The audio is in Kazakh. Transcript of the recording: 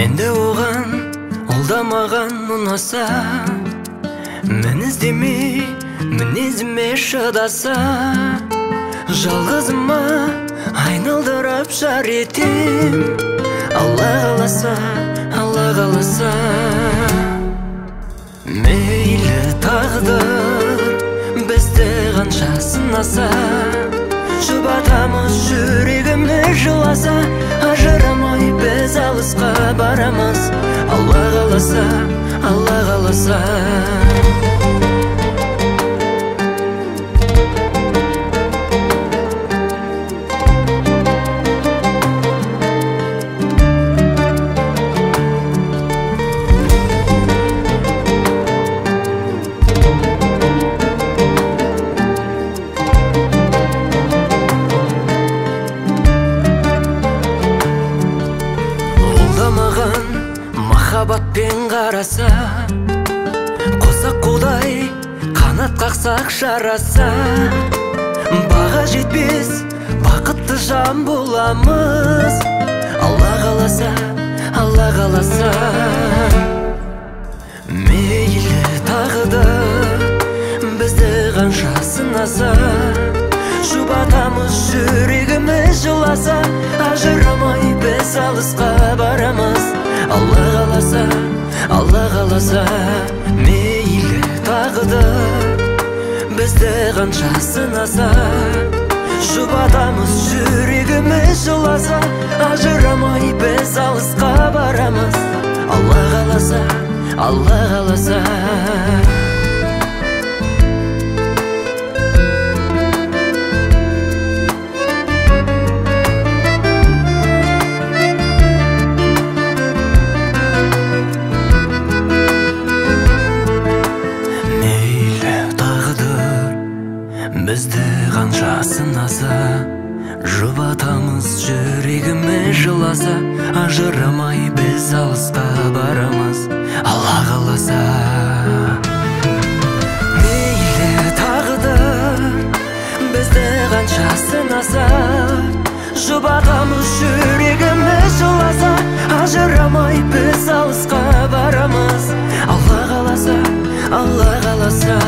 Менде оған, ол да маған ұнаса, мен іздемей, мінезіме шыдаса, жалғызыма айналдырып жар етем. Алла қаласа, Алла қаласа. Мейлі тағдыр бізді қанша сынаса, жұбатамыз жүрегіме жыласа, ажырамай біз алысқа барамыз. Алла қаласа, Алла қаласа. Махаббатпен қараса, қосақ қолдай қанат қақсақ жараса, баға жетпес бақытты жан боламыз. Алла қаласа, Алла қаласа. Мейлі тағдыр бізді қанша сынаса, жұбатамыз жүрегіміз жыласа, ажырамай біз алысқа барамыз. Алла қаласа, Алла қаласа. Мейлі тағдыр бізді қанша сынаса, жұбатамыз жүрегіміз жыласа, ажырамай біз алысқа барамыз. Алла қаласа, Алла қаласа. Бізді қанша сынаса, жұбатамыз жүрегіме жыласа, ажырамай біз алысқа барамыз. Алла қаласа. Мейлі тағдыр бізді қанша сынаса, жұбатамыз жүрегіме жыласа, ажырамай біз алысқа барамыз. Алла қаласа, Алла қаласа.